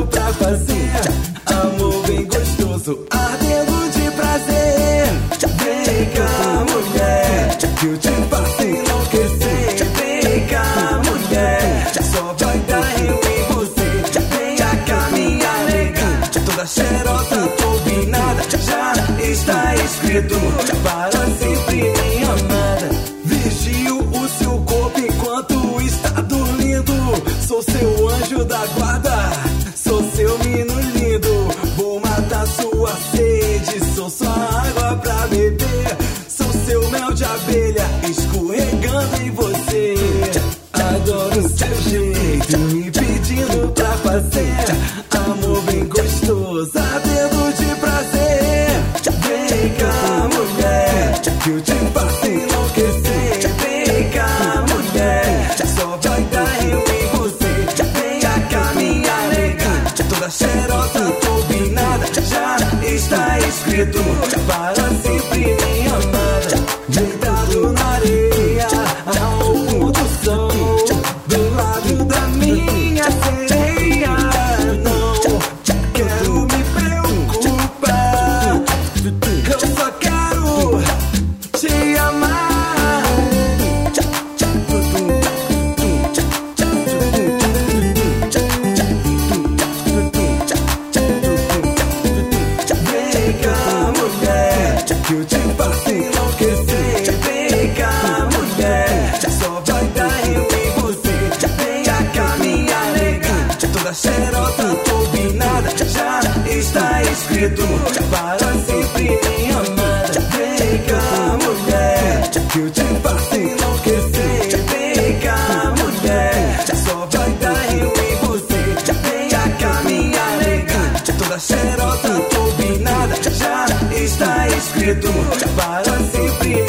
pra fazer amor bem gostoso, ardendo de prazer. Vem cá, mulher, que eu te faço enlouquecer. Vem cá, mulher, só vai dar eu em você. Vem cá, minha nega, toda cheirosa, turbinada. Já está escrito para sempre, minha amada. Vigio o seu corpo enquanto está dormindo. Sou seu anjo da guarda, sou seu menino lindo. Vou matar sua sede, sou sua água pra beber. Sou seu mel de abelha escorregando em você. Adoro o seu jeito, me pedindo pra fazer amor bem gostoso, ardendo de prazer. Vem cá, mulher, que eu te faço enlouquecer. Vem cá, mulher, só vai dar eu em você. Vem cá, minha nega, toda cheirosa, turbinada. Já está escrito para sempre, minha amada. Deitado na areia, ao pôr do sol, do lado da minha sereia. Não quero me preocupar, eu só quero te amar. Vem cá, mulher, que eu te faço enlouquecer. Vem cá, mulher, só vai dar eu em você. Vem cá, minha nega, toda cheirosa, turbinada. Já está escrito para sempre, minha amada. Vem cá, mulher, que eu te faço enlouquecer. Vem cá, mulher, só vai dar eu em você. Vem cá, minha nega, toda cheirosa, turbinada. Já está escrito para sempre.